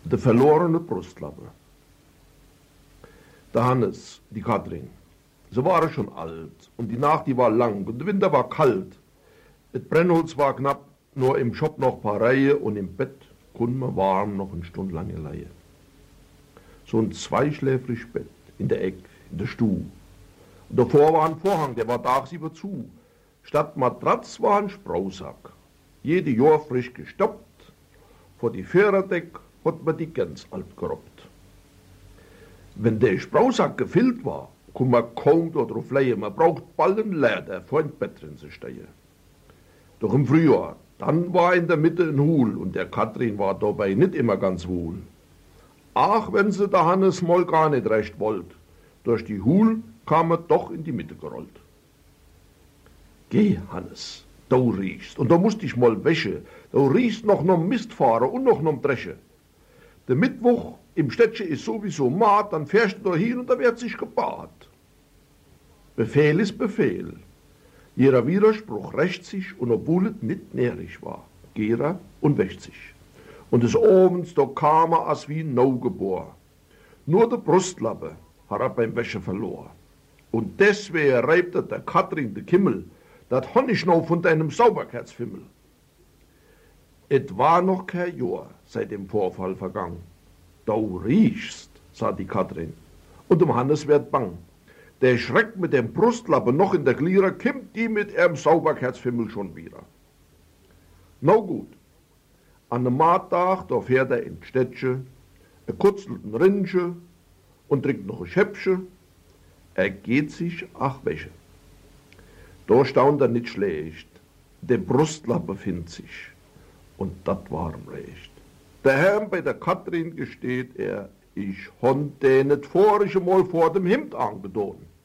Der verlorene Brustlappe. Der Hannes, die Katrin, sie waren schon alt und die Nacht, die war lang und der Winter war kalt. Das Brennholz war knapp, nur im Schop noch paar Reihe und im Bett konnte man warm noch eine Stunde lange leihe. So ein zweischläfrig Bett in der Eck, in der Stuh. Und davor war ein Vorhang, der war tagsüber zu. Statt Matratz war ein Sprausack. Jede Jahr frisch gestoppt. Vor die Viererdeck hat man die Gänse alt gerobbt. Wenn der Sprausack gefüllt war, konnte man kaum dort drauf legen. Man braucht bald einen Leder vor ein Bett drin zu stehen. Doch im Frühjahr, dann war in der Mitte ein Hul und der Katrin war dabei nicht immer ganz wohl. Ach, wenn sie der Hannes mal gar nicht recht wollt. Durch die Hul kam er doch in die Mitte gerollt. Geh, Hannes, du riechst, und da musst ich mal wäsche. Du riechst noch Mistfahrer und noch Dresche. Der Mittwoch im Städtchen ist sowieso Maat, dann fährst du da hin und da wird sich gebad. Befehl ist Befehl. Jeder Widerspruch rächt sich, und obwohl es nicht nährig war, geht er und wäscht sich. Und des Abends, da kam er als wie Neugeboren. Nur der Brustlappe hat er beim Wäsche verloren. Und deswegen reibt er der Katrin de Kimmel, dat Honig noch von deinem Sauberkeitsfimmel. Et war noch kein Jahr seit dem Vorfall vergangen. Du riechst, sagt die Katrin, und dem Hannes wird bang. Der schreckt mit dem Brustlappe noch in der Glieder, kimmt die mit ihrem Sauberkeitsfimmel schon wieder. Na gut, an dem Marttag, da fährt er in Städtchen, kutzelt ein Rinsche und trinkt noch ein Schäppchen. Er geht sich ach wäsche. Da staunt er nicht schlecht, der Brustlappe findet sich. Und dat war ihm recht. Der Herr bei der Katrin gesteht er, ich hon den nicht vorige Mal vor dem Hemd angedoten.